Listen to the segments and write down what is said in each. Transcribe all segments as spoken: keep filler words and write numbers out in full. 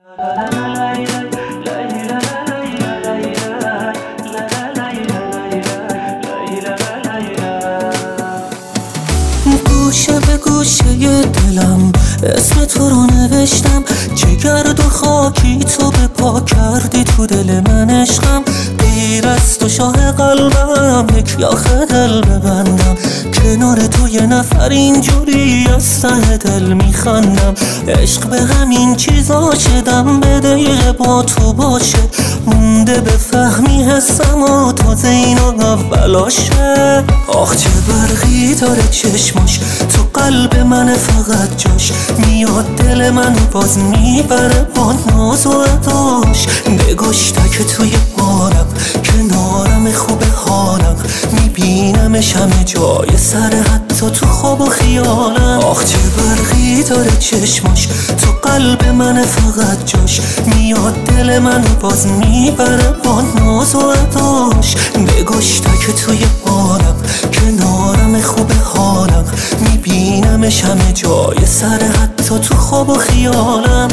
گوشه به گوشه دلم اسم تو رو نوشتم، چه گرد و خاکی تو به پا کردی تو دل من عشقم. غیر از تو شاه قلبم یک یاخ دل ببندم، کنار تو یه نفر اینجوری از ته دل میخندم. عشق به همین چیزا شدم به دقیقه با تو باشه، مونده به فهمی حسم و تازه اینا اولاشه. آخ چه برقی داره چشماش، تو قلب من فقط جاش میاد، دل منو باز میبره با ناز و اداش. نگاش تک توی بارم، کنارم خوب حالم، میبینمش همه جای سر، حتی تو خواب و خیالم. آخ چه برقی داره چشماش، تو قلب من فقط جاش میاد، دل منو باز میبره با ناز و اداش. نگاش تک توی بارم، کنارم خوب حالم، میبینمش همه جای سر، حتی تو خواب و خیالم.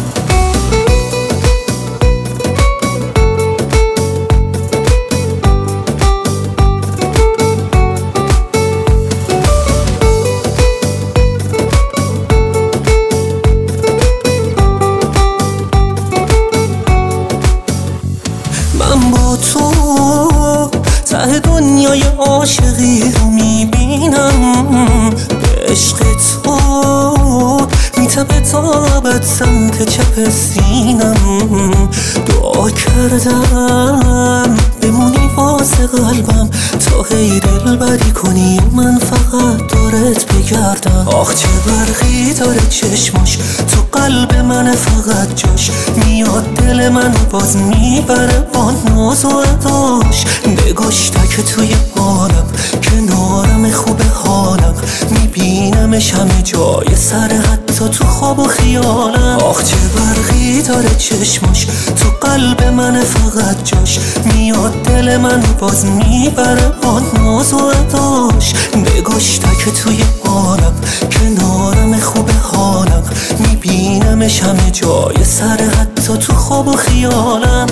من با تو ته دنیای عاشقی رو میبینم، به عشق تو میتپه تابت سمت چپ سینم. دعا کردم بمونی واسه قلبم، تا هی دل بری کنی من فقط دورت بگردم. آخ چه برقی داره چشماش، تو قلب من فقط جاش میاد، دل منو باز میبره با ناز و اداش. نگاش تک توی بارم، کنارم خوب حالم، میبینمش همه جای سر، حتی تو خواب و خیالم. آخ چه برقی داره چشماش، تو قلب من فقط جاش میاد، دل منو باز میبره با ناز و اداش. نگاش تک توی بارم، کنارم خوب حالم، میبینمش همه جای سر، حتی تو خواب و خیالم.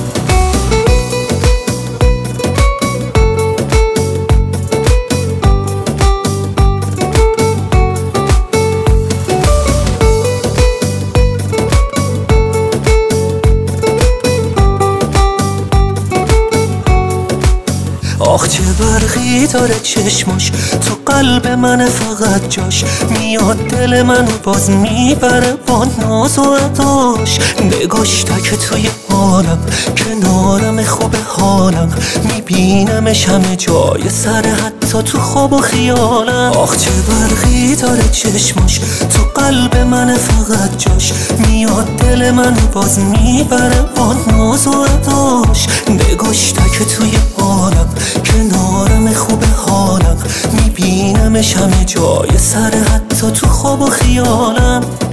آخ چه برقی داره چشماش، تو قلب من فقط جاش میاد، دل منو باز میبره با ناز و اداش. نگاش تک توی بارم، کنارم خوب حالم، میبینمش همه جای سر، حتی تو خواب و خیالم. آخ چه برقی داره چشماش، تو قلب من فقط جاش میاد، دل منو باز میبره با ناز و اداش. نگاش تک توی بارم، کنارم خوب حالم، میبینمش همه جای سر، حتی تو خواب و خیالم.